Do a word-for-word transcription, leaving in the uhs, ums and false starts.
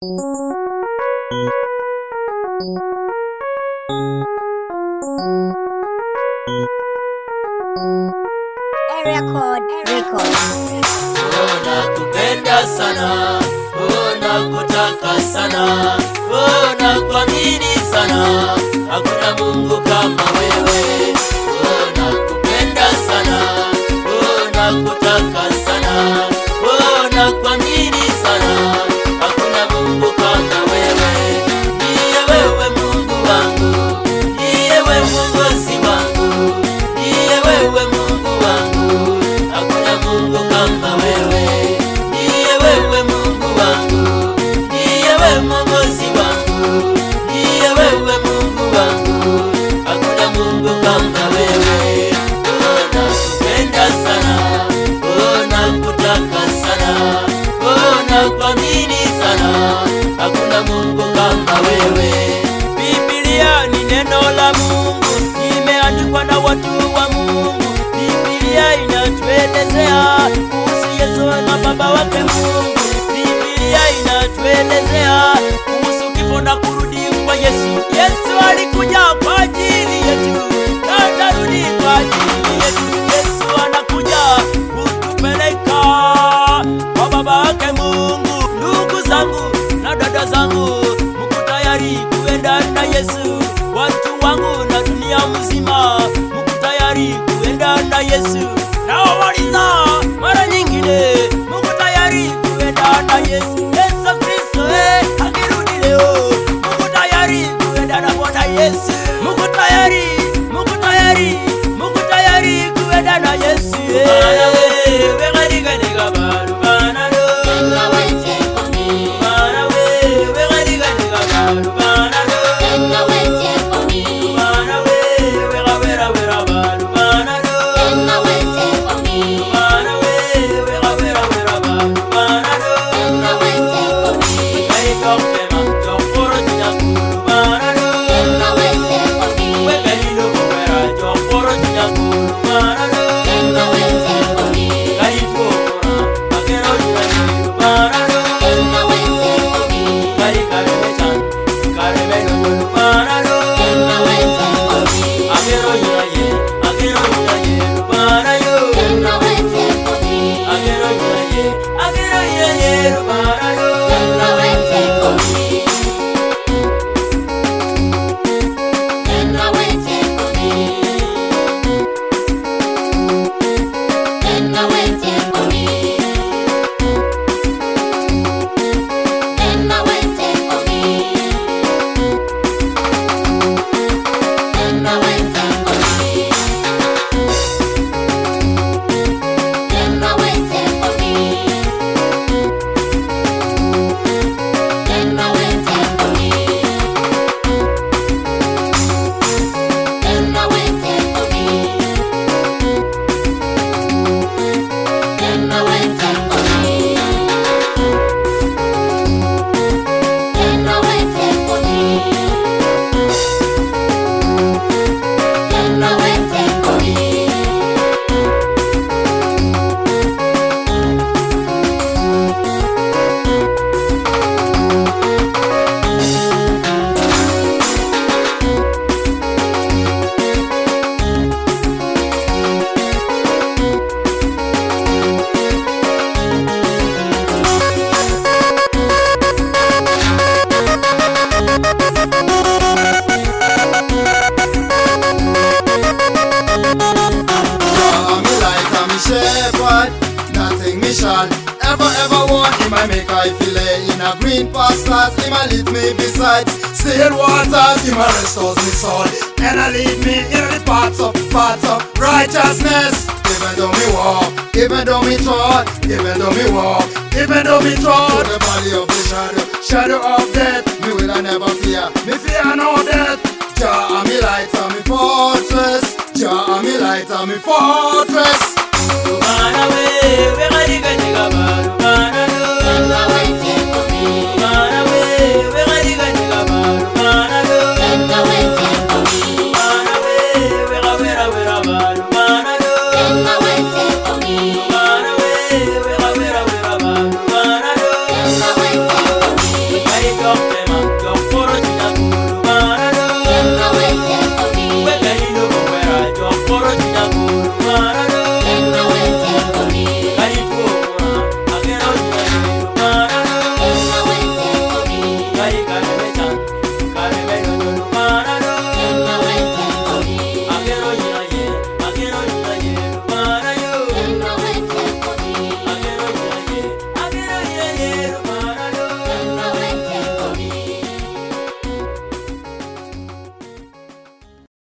Record, record. Ona kupenda sana, ona kutaka sana, ona kuamini sana, hakuna Mungu kama wewe. Ona kupenda sana, ona kutaka sana, ona kuamini sana, hakuna Mungu kama wewe. Ndiye wewe Mungu wangu, ndiye wewe Mwokozi wangu, ndiye wewe Mungu wangu, hakuna Mungu kama wewe. Ndiye wewe Mungu wangu, ndiye wewe Mwokozi wangu, ndiye wewe Mungu wangu, hakuna Mungu kama wewe. Ona kupenda sana, ona kutaka sana, ona kuamini sana, hakuna Mungu kama wewe. Biblia ni neno la Mungu, imeandikwa na watu wa Mungu. Biblia inatuelezea kuhusu Yesu na Baba wake Mungu. Biblia inatuelezea kuhusu kifo na kurudi kwa Yesu. Yesu alikuja kwa ajili yetu na atarudi kwa ajili yetu. Yesu anakuja kutupeleka kwa Baba wake Mungu. Ndugu zangu na dada zangu, mko tayari kuenda na Yesu? Watu wangu na dunia mzima, mko tayari kuenda na Yesu? Nawauliza mara nyingine, mko tayari kuenda na Yesu? Yesu Kristo eh, akirudi leo, mko tayari kuenda na Bwana Yesu? Mko tayari, mko tayari, mko tayari kuenda na Yesu eh? Bana wewe katika nika baru bana do, Bana wewe komi, Bana wewe katika nika baru bana do, Bana wewe komi, Bana wewe kawera wera baru bana do, Bana wewe komi, Bana wewe kawera wera baru bana do, Bana wewe komi, kai dokte man dokoro tinyakuru bana do, Bana wewe komi, we kai dokoro dokoro tinyakuru bana do, Bana wewe komi, kai dokoro akero tinyakuru bana do, Bana wewe komi, kai karebe chan karebe dokoro bana do, Bana wewe komi, akero yaye akero yaye bana yo, Bana wewe komi, akero yaye akero yaye bana yo, Bana wewe komi, Bana wewe komi, Bana wewe komi, Bana wewe komi, Bana wewe komi, Bana wewe komi, Bana wewe komi, Bana wewe komi, Bana wewe komi, Bana wewe komi, Bana wewe komi. I'm a light, I'm a shepherd, nothing me shall ever, ever want. Him I make I feel in a green pastures, him I lead me beside still waters, him I restores me soul, and I lead me in the paths of, paths of righteousness. Even though me walk, even though me trod, even though me walk, even though me trod the valley of the shadow, shadow of death, me will I never fear, me fear no death. Jah am me light, am me fortress. Jah am me light, am me fortress. Bana wewe katika nika baru